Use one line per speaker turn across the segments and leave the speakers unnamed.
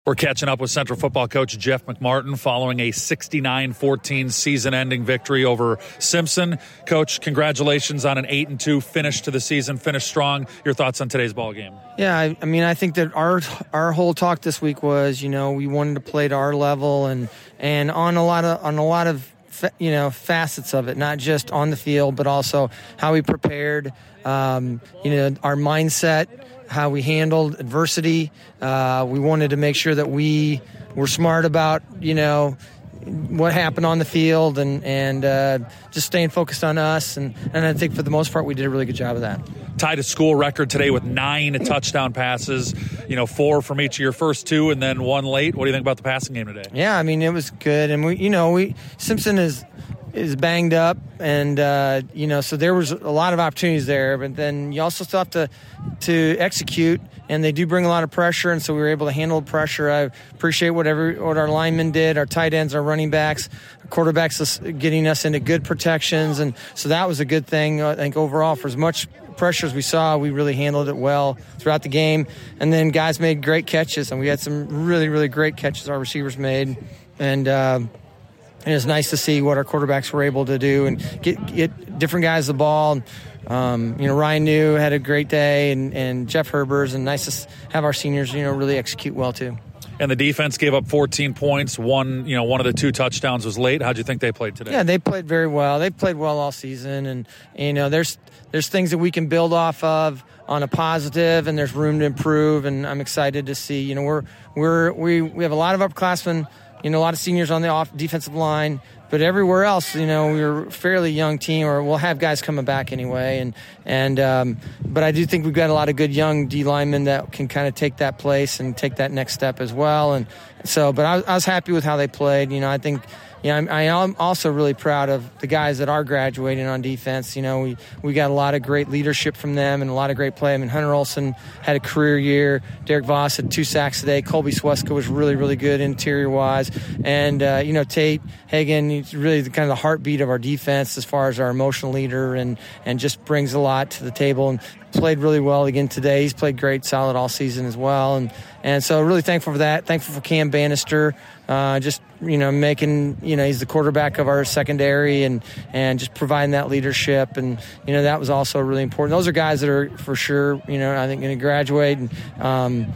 We're catching up with Central football coach Jeff McMartin following a 69-14 season-ending victory over Simpson. Coach, congratulations on an 8-2 finish to the season, finish strong. Your thoughts on today's ball game?
Yeah, I mean, I think that our whole talk this week was, we wanted to play to our level and on a lot of facets of it, not just on the field, but also how we prepared, our mindset, how we handled adversity. We wanted to make sure that we were smart about, what happened on the field and just staying focused on us. And I think for the most part, we did a really good job of that.
Tied a school record today with 9 touchdown passes, 4 from each of your first 2 and then 1 late. What do you think about the passing game today?
Yeah, I mean, it was good. And Simpson is banged up, and so there was a lot of opportunities there, but then you also still have to execute, and they do bring a lot of pressure, and so we were able to handle the pressure. I appreciate what our linemen did, our tight ends, our running backs, our quarterbacks getting us into good protections, and so that was a good thing. I think overall, for as much pressure as we saw, we really handled it well throughout the game, and then guys made great catches, and we had some really, really great catches our receivers made, and it was nice to see what our quarterbacks were able to do and get different guys the ball. Ryan New had a great day, and Jeff Herbers, and nice to have our seniors, really execute well too.
And the defense gave up 14 points. One of the 2 touchdowns was late. How'd you think they played today?
Yeah, they played very well. They played well all season, and there's things that we can build off of on a positive, and there's room to improve. And I'm excited to see. We have a lot of upperclassmen. A lot of seniors on the defensive line, but everywhere else, we're a fairly young team, or we'll have guys coming back anyway. But I do think we've got a lot of good young D linemen that can kind of take that place and take that next step as well. And so, but I was happy with how they played. I think. I'm also really proud of the guys that are graduating on defense. We got a lot of great leadership from them and a lot of great play. I mean, Hunter Olson had a career year. Derek Voss had 2 sacks today. Colby Sweska was really, really good interior-wise. And, Tate Hagan, he's really kind of the heartbeat of our defense as far as our emotional leader and just brings a lot to the table and played really well again today. He's played great, solid all season as well. And so really thankful for that. Thankful for Cam Bannister, making, he's the quarterback of our secondary and just providing that leadership. And, that was also really important. Those are guys that are for sure, I think going to graduate. And,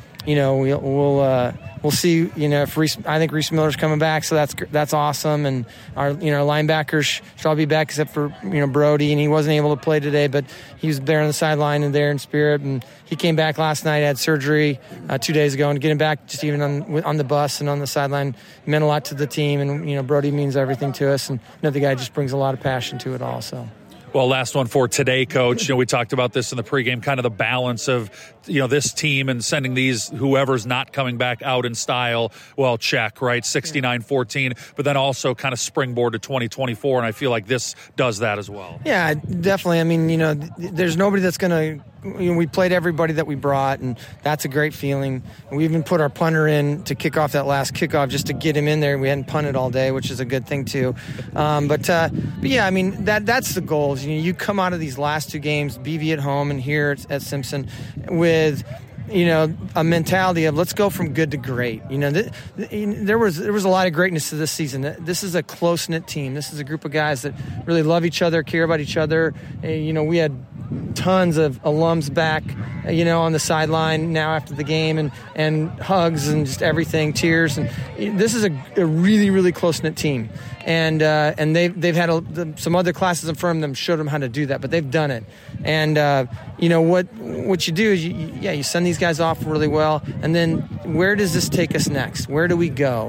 we'll see, I think Reese Miller's coming back, so that's awesome. And our linebackers should all be back except for, Brody, and he wasn't able to play today, but he was there on the sideline and there in spirit. And he came back last night, had surgery 2 days ago, and getting back just even on the bus and on the sideline meant a lot to the team. And, Brody means everything to us, and the guy just brings a lot of passion to it all, so.
Well, last one for today, Coach. We talked about this in the pregame, kind of the balance of, this team and sending these whoever's not coming back out in style. Well, check, right? 69-14, but then also kind of springboard to 2024, and I feel like this does that as well.
Yeah, definitely. I mean, there's nobody that's going to we played everybody that we brought, and that's a great feeling. We even put our punter in to kick off that last kickoff just to get him in there. We hadn't punted all day, which is a good thing too. But yeah, I mean that's the goal. You come out of these last 2 games, BV at home and here at Simpson, with a mentality of let's go from good to great. There was a lot of greatness to this season. This is a close-knit team. This is a group of guys that really love each other, care about each other. We had tons of alums back, on the sideline now after the game and hugs and just everything, tears. And this is a really, really close-knit team. And they've had some other classes in front of them showed them how to do that, but they've done it. And what you do is you send these guys off really well, and then where does this take us next? Where do we go?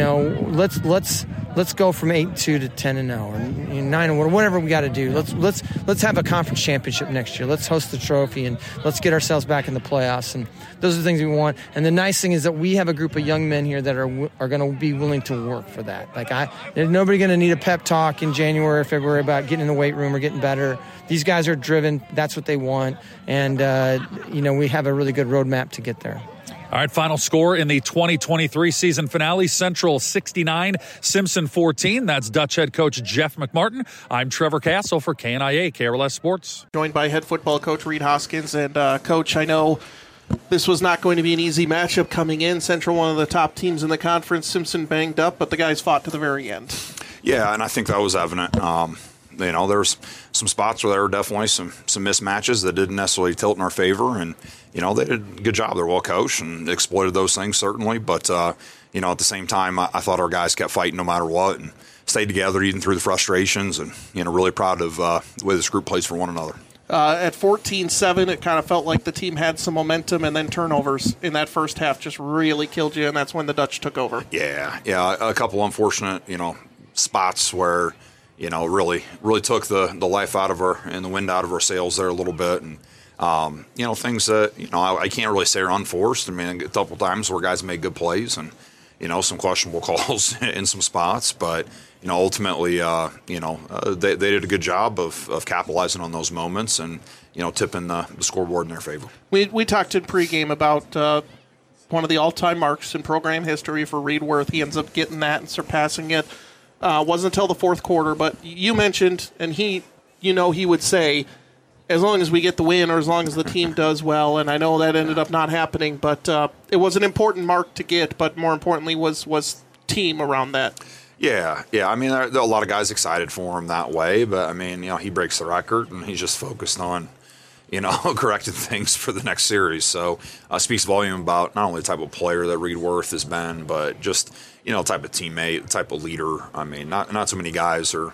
Let's go from 8-2 to 10-0 or 9-1, whatever we got to do. Let's have a conference championship next year. Let's host the trophy and let's get ourselves back in the playoffs. And those are the things we want. And the nice thing is that we have a group of young men here that are going to be willing to work for that. There's nobody going to need a pep talk in January or February about getting in the weight room or getting better. These guys are driven. That's what they want. And, we have a really good roadmap to get there.
All right, final score in the 2023 season finale, Central 69, Simpson 14. That's Dutch head coach Jeff McMartin. I'm Trevor Castle for KNIA, KRLS Sports.
Joined by head football coach Reed Hoskins. And, Coach, I know This was not going to be an easy matchup coming in. Central, one of the top teams in the conference. Simpson banged up, but the guys fought to the very end.
Yeah, and I think that was evident. There's some spots where there were definitely some mismatches that didn't necessarily tilt in our favor, and they did a good job. They're well coached and exploited those things certainly. But at the same time, I thought our guys kept fighting no matter what and stayed together even through the frustrations. And really proud of the way this group plays for one another.
At 14-7, it kind of felt like the team had some momentum, and then turnovers in that first half just really killed you, and that's when the Dutch took over.
Yeah, a couple unfortunate, spots where, really took the life out of our and the wind out of our sails there a little bit, and things that I can't really say are unforced. I mean, a couple times where guys made good plays and some questionable calls in some spots, but. Ultimately, they did a good job of capitalizing on those moments and, tipping the scoreboard in their favor.
We talked in pregame about one of the all-time marks in program history for Reed Worth. He ends up getting that and surpassing it. Wasn't until the fourth quarter, but you mentioned, and he would say, as long as we get the win or as long as the team does well, and I know that ended up not happening, but it was an important mark to get, but more importantly was team around that.
Yeah. I mean, there are a lot of guys excited for him that way, but I mean, he breaks the record and he's just focused on, correcting things for the next series. So speaks volume about not only the type of player that Reed Worth has been, but just, the type of teammate, the type of leader. I mean, not so many guys are,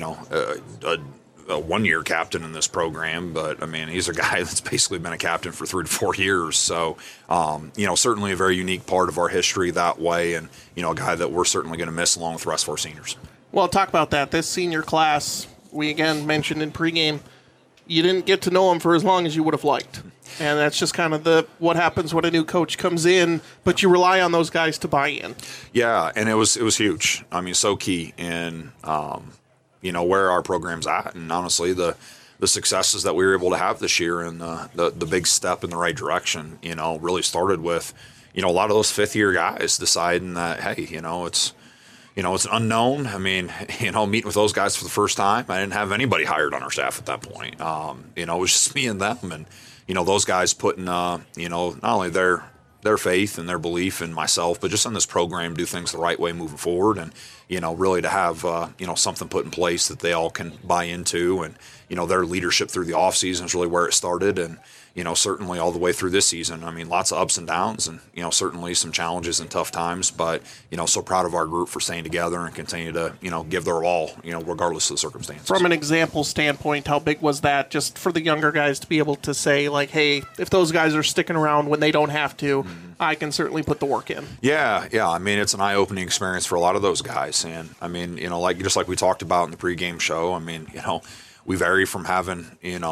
a one-year captain in this program, but I mean, he's a guy that's basically been a captain for 3 to 4 years. So, certainly a very unique part of our history that way, and a guy that we're certainly going to miss along with the rest of our seniors.
Well, talk about that. This senior class, we again mentioned in pregame, you didn't get to know him for as long as you would have liked, and that's just kind of what happens when a new coach comes in. But you rely on those guys to buy in. Yeah,
and it was huge. I mean, so key in. Where our program's at, and honestly, the successes that we were able to have this year and the big step in the right direction, really started with, a lot of those fifth-year guys deciding that, hey, it's an unknown. I mean, meeting with those guys for the first time, I didn't have anybody hired on our staff at that point. It was just me and them, and, those guys putting, not only their faith and their belief in myself, but just on this program, do things the right way moving forward, and really to have something put in place that they all can buy into, and their leadership through the off season is really where it started, and certainly all the way through this season. I mean, lots of ups and downs, and certainly some challenges and tough times, but so proud of our group for staying together and continue to give their all, regardless of the circumstances.
From an example standpoint, how big was that just for the younger guys to be able to say, like, hey, if those guys are sticking around when they don't have to, I can certainly put the work in.
Yeah. I mean, it's an eye-opening experience for a lot of those guys, and I mean, just like we talked about in the pregame show. I mean, we vary from having,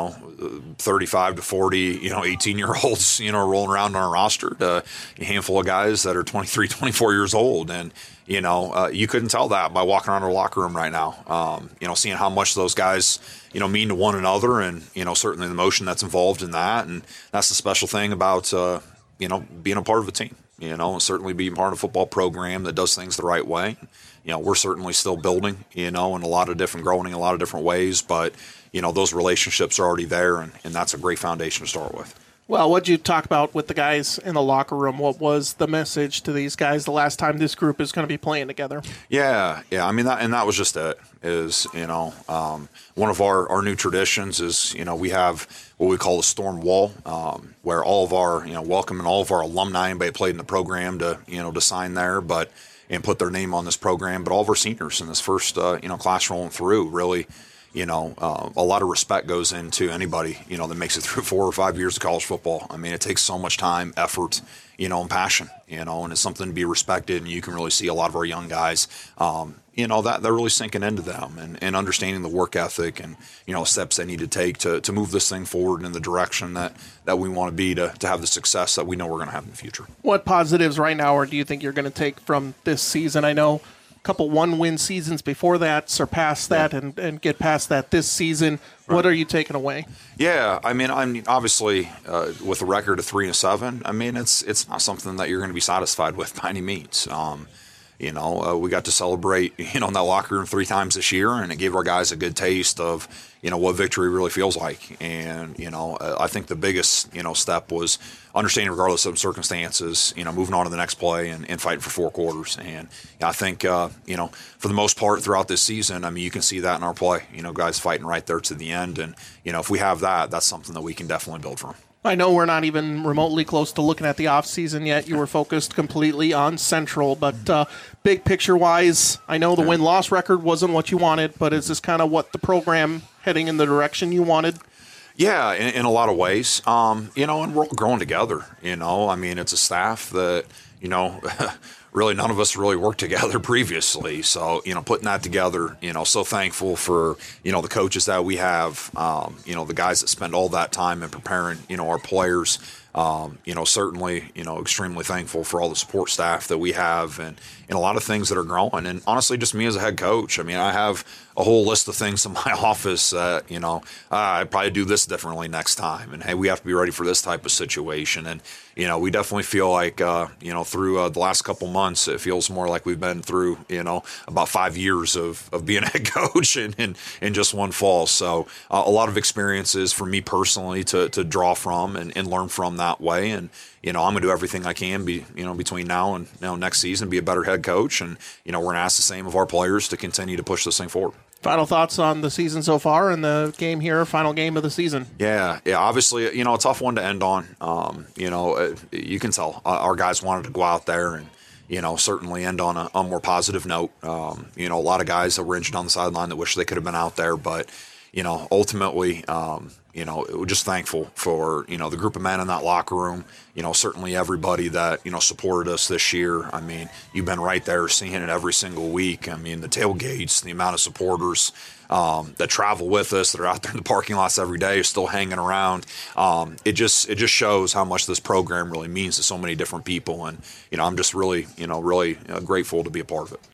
35 to 40, 18-year-olds, rolling around on our roster to a handful of guys that are 23, 24 years old. And, you couldn't tell that by walking around our locker room right now, seeing how much those guys, mean to one another, and, certainly the emotion that's involved in that. And that's the special thing about, being a part of a team, and certainly being part of a football program that does things the right way. We're certainly still building, in a lot of different, growing in a lot of different ways, but, those relationships are already there, and that's a great foundation to start with.
Well, what did you talk about with the guys in the locker room? What was the message to these guys the last time this group is going to be playing together?
Yeah. I mean, that was just it. Is one of our new traditions is we have what we call a storm wall, where all of our welcoming all of our alumni, anybody played in the program to sign there, and put their name on this program. But all of our seniors in this first class rolling through, really. A lot of respect goes into anybody, that makes it through 4 or 5 years of college football. I mean, it takes so much time, effort, and passion, and it's something to be respected. And you can really see a lot of our young guys, that they're really sinking into them and understanding the work ethic and, steps they need to take to move this thing forward in the direction that we want to be to have the success that we know we're going to have in the future.
What positives right now or do you think you're going to take from this season? I know couple one-win seasons before that, surpass that, and get past that this season. Right. What are you taking away?
Yeah, I mean, obviously with a record of 3-7. I mean, it's not something that you're going to be satisfied with by any means. we got to celebrate, in that locker room 3 times this year, and it gave our guys a good taste of, what victory really feels like. And, I think the biggest, step was understanding regardless of circumstances, moving on to the next play and fighting for 4 quarters. And I think, for the most part throughout this season, I mean, you can see that in our play, guys fighting right there to the end. And, if we have that, that's something that we can definitely build from.
I know we're not even remotely close to looking at the offseason yet. You were focused completely on Central, but big picture-wise, I know the win-loss record wasn't what you wanted, but is this kind of what the program heading in the direction you wanted?
Yeah, in a lot of ways. And we're all growing together, I mean, it's a staff that, really none of us really worked together previously. So, putting that together, so thankful for, the coaches that we have, the guys that spend all that time in preparing, our players. Certainly, extremely thankful for all the support staff that we have and a lot of things that are growing. And honestly, just me as a head coach, I mean, I have a whole list of things in my office that, I'd probably do this differently next time. And, hey, we have to be ready for this type of situation. And, we definitely feel like, through the last couple months, it feels more like we've been through, about 5 years of being a head coach in just one fall. So a lot of experiences for me personally to draw from and learn from that way. And, I'm going to do everything I can between now and next season, be a better head coach. And, we're going to ask the same of our players to continue to push this thing forward.
Final thoughts on the season so far and the game here, final game of the season?
Yeah. Obviously, a tough one to end on. You can tell our guys wanted to go out there and, certainly end on a more positive note. A lot of guys that were injured on the sideline that wish they could have been out there, but, ultimately, we're just thankful for, the group of men in that locker room, certainly everybody that, supported us this year. I mean, you've been right there seeing it every single week. I mean, the tailgates, the amount of supporters that travel with us, that are out there in the parking lots every day, are still hanging around. It just shows how much this program really means to so many different people. And, I'm just really, really grateful to be a part of it.